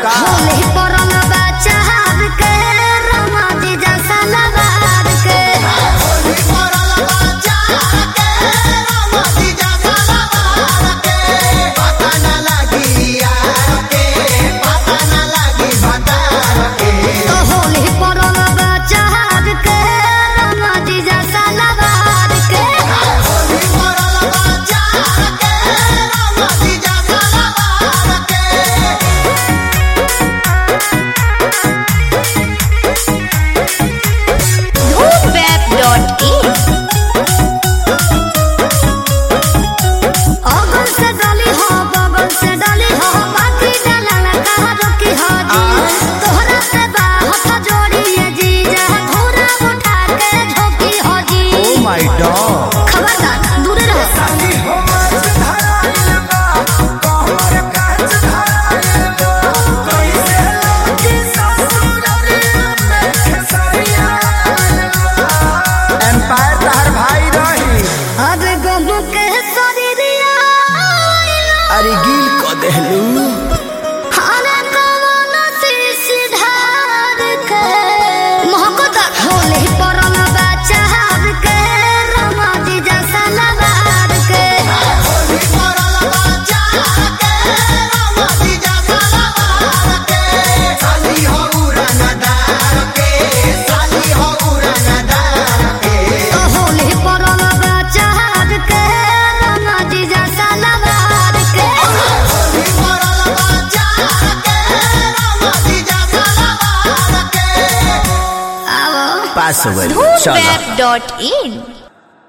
का होली परल बच्चा के रमा जीजा सलवार के होली परल बच्चा के रमा जीजा सलवार के पता न लगी यार के पता न लगी भतार के तो होली परल बच्चा के रमा जीजा सलवार के होली परल बच्चा के रमा जीजा सलवार के web.in अगल से डाली हो बगल से डाली हो बाकी डाला कहा रोकी हो जी तोहरा से बाहत जोड़िए जीजा घोड़ा उठा के झोंकी हो जी ओ माय गॉड खबरदार दूर रहो साली हो मत धराइल बा कहर काच धराइल बा कैसे लोगी ससुररी में खेसरिया एम्पायर तहर भाई रही अरे गम के शरीरिया अरे गिल क देहलू खाना कमन सीधार के मोहब्बत होली परल बच्चा के रमा जीजा सलवार के होली परल बच्चा के रमा जीजा सलवार के साली हो उड़नदार के साली हो उड़नदार के तो होली परल बच्चा के रमा जीजा सलवार के होली परल बच्चा के रमा जीजा सलवार के आओ पास हो गई चलो web.in